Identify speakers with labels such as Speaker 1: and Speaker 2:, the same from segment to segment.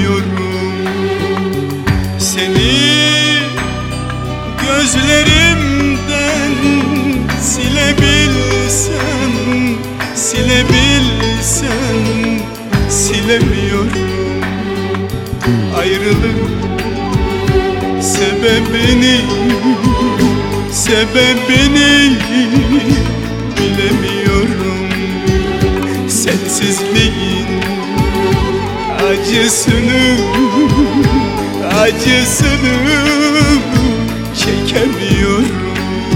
Speaker 1: çekemiyorum. Seni gözlerimden silebilsem, silebilsem silemiyorum. Ayrılık sebebini bilemiyorum. Sensizliğin acısını çekemiyorum.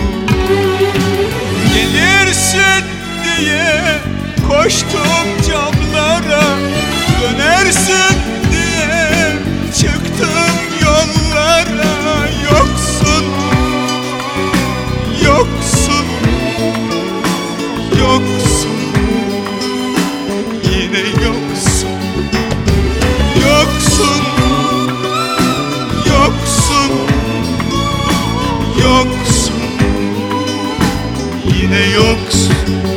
Speaker 1: Gelirsin diye koştum camlara, dönersin diye çıktım yollara. Yoksun, yoksun, yoksun, yine yoksun. Yoksun, yoksun, yoksun, yine yoksun.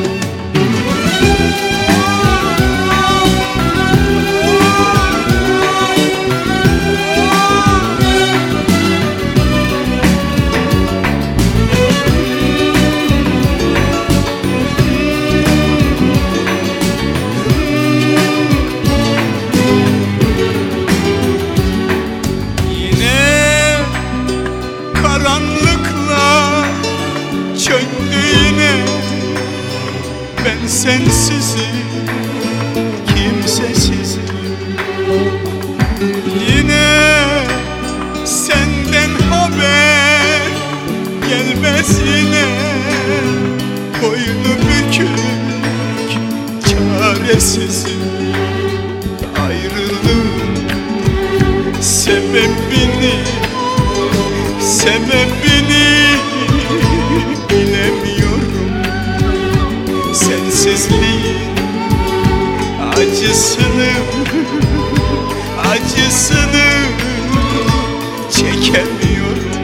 Speaker 1: Karanlıklar çöktü yine, ben sensizim, kimsesizim. Yine senden haber gelmez yine, boynu bükük çaresizim. Ayrılığın sebebini bilemiyorum. Sensizliğin acısını çekemiyorum.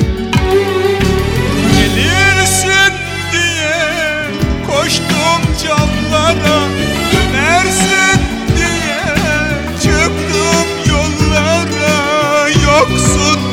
Speaker 1: Gelirsin diye koştum camlara, dönersin diye çıktım yollara. Yoksun,